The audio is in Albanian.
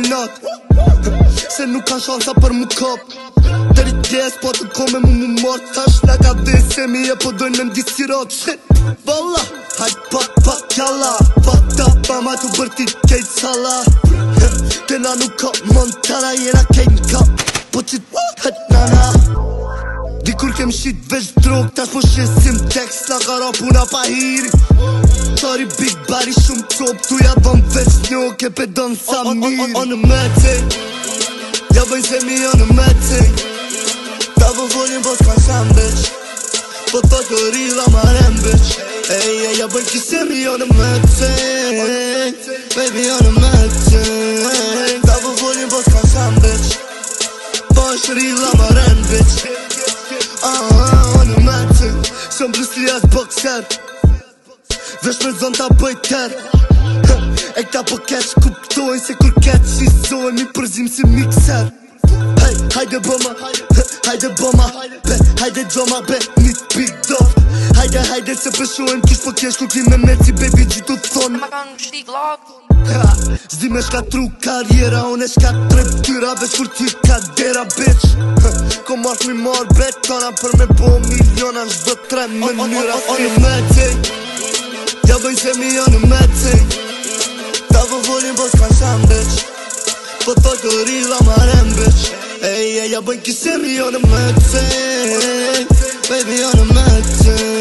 nat Se nuk ka shansa për mu kap Deri t'jes po të kome mu mart Tash nga ka desemi e po dojnë me mdisirat Shit, valla Hajt pak jalla Fucked up mama tu bërti kejt sala Kena nuk ka montana Jena kejt n'ka Po qit hajt nana Dikur kem shit veç drog Tash po shesim tekst Na kara puna pa hiri Sorry big body shumë top Tu ja bëm veç njo ke pe don sa mirë On the meeting Ja bëjnë se mi on the meeting Ta po folin po s'kan sam bitch Po to të rila ma rem bitch Ja bëjnë ki se mi on the meeting Baby on the meeting Ta po folin po s'kan sam bitch Po është rila ma rem bitch On the meeting Shëm Bruce Lee as boxer Vesh me zon ta bëj ter E këta po keq kuptojnë Se kur keq shizohen Mi përzim si mikser Hey, hajde bëma Hajde bëma Be, hajde gjoma Be, një t'pik dof Hajde se përshohem Kish po kesh kur kri me meci Baby gjithu thonë Ma kanë shti vlog Zdi me shkatru karjera Unë e shkatru tyra Veç kur ty ka dera bitch Ko marrë mi marrë betona Për me bo miliona Në shdo 3 mënyra On the meeting Ja bëjnë se mi on the meeting Ta po folin po s'kan sham bitch Po to të rila ma rem bitch Ja bëjnë ki se mi on the meeting Baby on the meeting